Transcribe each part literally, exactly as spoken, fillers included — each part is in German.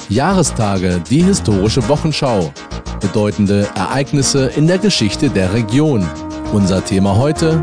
Jahrestage, die historische Wochenschau. Bedeutende Ereignisse in der Geschichte der Region. Unser Thema heute: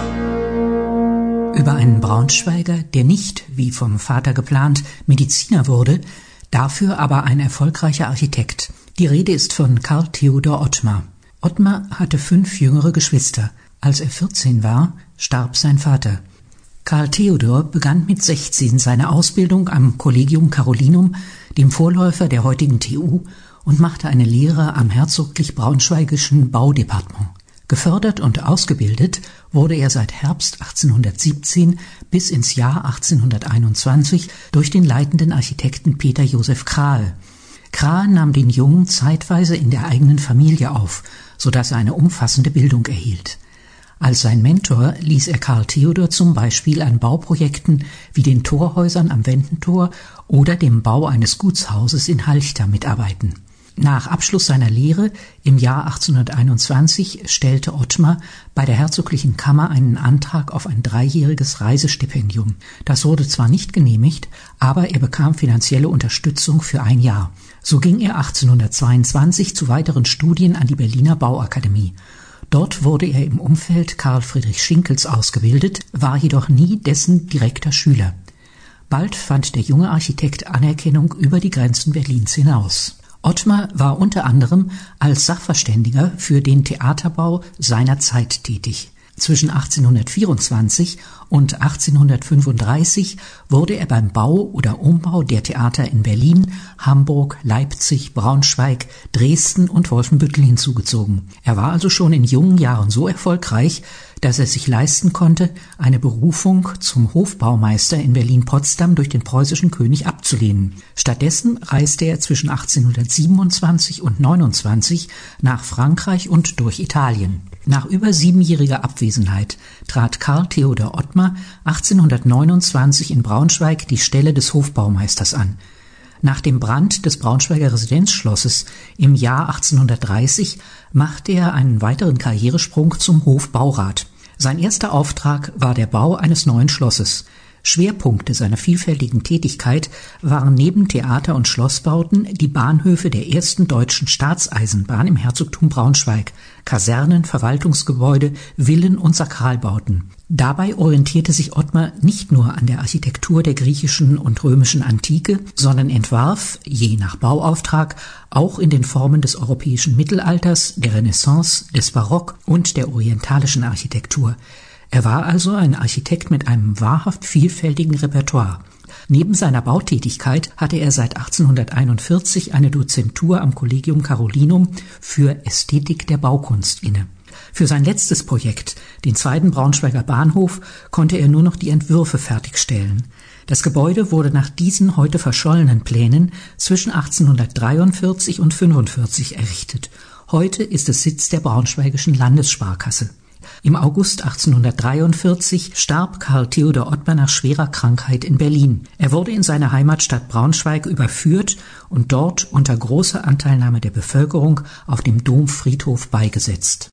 Über einen Braunschweiger, der nicht, wie vom Vater geplant, Mediziner wurde, dafür aber ein erfolgreicher Architekt. Die Rede ist von Karl Theodor Ottmar. Ottmar hatte fünf jüngere Geschwister. Als er vierzehn war, starb sein Vater. Karl Theodor begann mit sechzehn seine Ausbildung am Collegium Carolinum, dem Vorläufer der heutigen T U, und machte eine Lehre am herzoglich braunschweigischen Baudepartement. Gefördert und ausgebildet wurde er seit Herbst achtzehnhundertsiebzehn bis ins Jahr achtzehnhunderteinundzwanzig durch den leitenden Architekten Peter Joseph Krahe. Krahe nahm den Jungen zeitweise in der eigenen Familie auf, sodass er eine umfassende Bildung erhielt. Als sein Mentor ließ er Karl Theodor zum Beispiel an Bauprojekten wie den Torhäusern am Wendentor oder dem Bau eines Gutshauses in Halchta mitarbeiten. Nach Abschluss seiner Lehre im Jahr achtzehnhunderteinundzwanzig stellte Ottmar bei der Herzoglichen Kammer einen Antrag auf ein dreijähriges Reisestipendium. Das wurde zwar nicht genehmigt, aber er bekam finanzielle Unterstützung für ein Jahr. So ging er achtzehnhundertzweiundzwanzig zu weiteren Studien an die Berliner Bauakademie. Dort wurde er im Umfeld Karl Friedrich Schinkels ausgebildet, war jedoch nie dessen direkter Schüler. Bald fand der junge Architekt Anerkennung über die Grenzen Berlins hinaus. Ottmar war unter anderem als Sachverständiger für den Theaterbau seiner Zeit tätig. Zwischen achtzehnhundertvierundzwanzig und achtzehnhundertfünfunddreißig wurde er beim Bau oder Umbau der Theater in Berlin, Hamburg, Leipzig, Braunschweig, Dresden und Wolfenbüttel hinzugezogen. Er war also schon in jungen Jahren so erfolgreich, dass er sich leisten konnte, eine Berufung zum Hofbaumeister in Berlin-Potsdam durch den preußischen König abzulehnen. Stattdessen reiste er zwischen achtzehnhundertsiebenundzwanzig und neunundzwanzig nach Frankreich und durch Italien. Nach über siebenjähriger Abwesenheit trat Karl Theodor Ottmar achtzehnhundertneunundzwanzig in Braunschweig die Stelle des Hofbaumeisters an. Nach dem Brand des Braunschweiger Residenzschlosses im Jahr achtzehnhundertdreißig machte er einen weiteren Karrieresprung zum Hofbaurat. Sein erster Auftrag war der Bau eines neuen Schlosses. Schwerpunkte seiner vielfältigen Tätigkeit waren neben Theater- und Schlossbauten die Bahnhöfe der ersten deutschen Staatseisenbahn im Herzogtum Braunschweig, Kasernen, Verwaltungsgebäude, Villen und Sakralbauten. Dabei orientierte sich Ottmar nicht nur an der Architektur der griechischen und römischen Antike, sondern entwarf, je nach Bauauftrag, auch in den Formen des europäischen Mittelalters, der Renaissance, des Barock und der orientalischen Architektur. Er war also ein Architekt mit einem wahrhaft vielfältigen Repertoire. Neben seiner Bautätigkeit hatte er seit achtzehnhunderteinundvierzig eine Dozentur am Collegium Carolinum für Ästhetik der Baukunst inne. Für sein letztes Projekt, den zweiten Braunschweiger Bahnhof, konnte er nur noch die Entwürfe fertigstellen. Das Gebäude wurde nach diesen heute verschollenen Plänen zwischen achtzehnhundertdreiundvierzig und fünfundvierzig errichtet. Heute ist es Sitz der Braunschweigischen Landessparkasse. Im August achtzehnhundertdreiundvierzig starb Karl Theodor Ottmar nach schwerer Krankheit in Berlin. Er wurde in seine Heimatstadt Braunschweig überführt und dort unter großer Anteilnahme der Bevölkerung auf dem Domfriedhof beigesetzt.